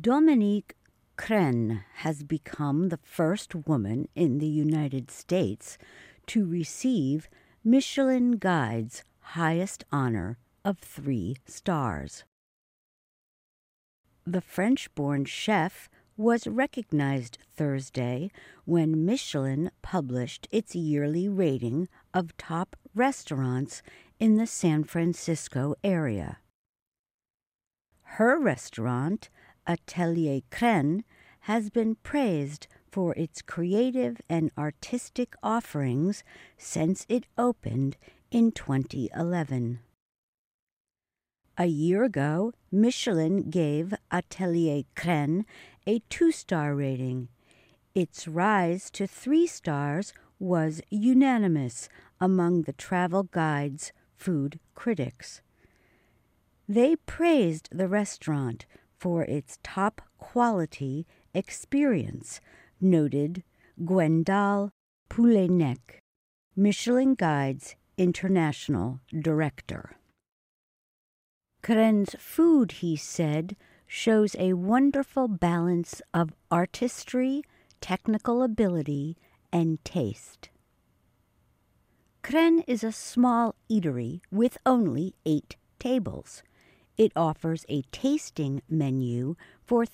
Dominique Crenn has become the first woman in the United States to receive Michelin Guide's highest honor of 3 stars. The French-born chef was recognized Thursday when Michelin published its yearly rating of top restaurants in the San Francisco area. Her restaurant, Atelier Crenn, has been praised for its creative and artistic offerings since it opened in 2011. A year ago, Michelin gave Atelier Crenn a 2-star rating. Its rise to 3 stars was unanimous among the travel guide's food critics. They praised the restaurant for its top-quality experience, noted Gwendal Poulenec, Michelin Guide's international director. Crenn's food, he said, shows a wonderful balance of artistry, technical ability, and taste. Crenn is a small eatery with only 8 tables. It offers a tasting menu for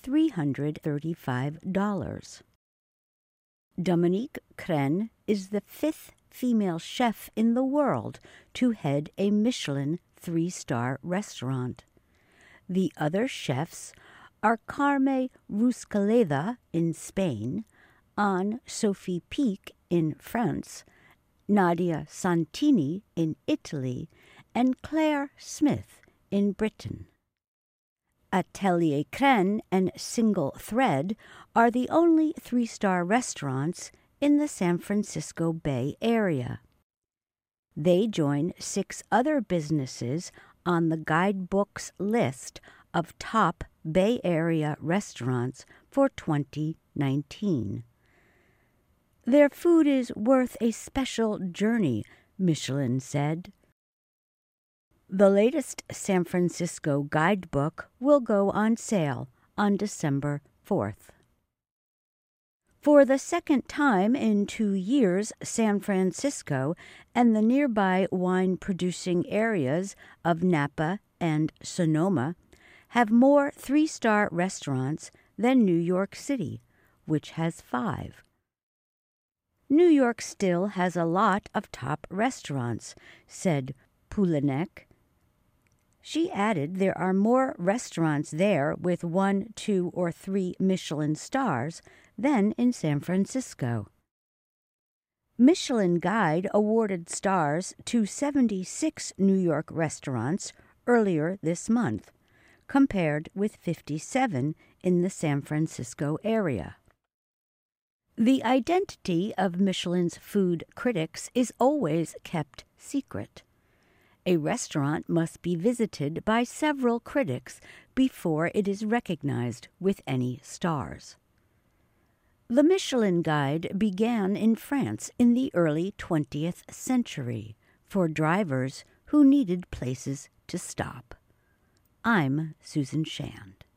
$335. Dominique Crenn is the 5th female chef in the world to head a Michelin 3-star restaurant. The other chefs are Carme Ruscaleda in Spain, Anne-Sophie Pic in France, Nadia Santini in Italy, and Claire Smith in Britain. Atelier Crenn and Single Thread are the only 3-star restaurants in the San Francisco Bay Area. They join 6 other businesses on the guidebook's list of top Bay Area restaurants for 2019. Their food is worth a special journey, Michelin said. The latest San Francisco guidebook will go on sale on December 4th. For the second time in 2 years, San Francisco and the nearby wine-producing areas of Napa and Sonoma have more 3-star restaurants than New York City, which has 5. New York still has a lot of top restaurants, said Poulenec. She added there are more restaurants there with 1, 2, or 3 Michelin stars than in San Francisco. Michelin Guide awarded stars to 76 New York restaurants earlier this month, compared with 57 in the San Francisco area. The identity of Michelin's food critics is always kept secret. A restaurant must be visited by several critics before it is recognized with any stars. The Michelin Guide began in France in the early 20th century for drivers who needed places to stop. I'm Susan Shand.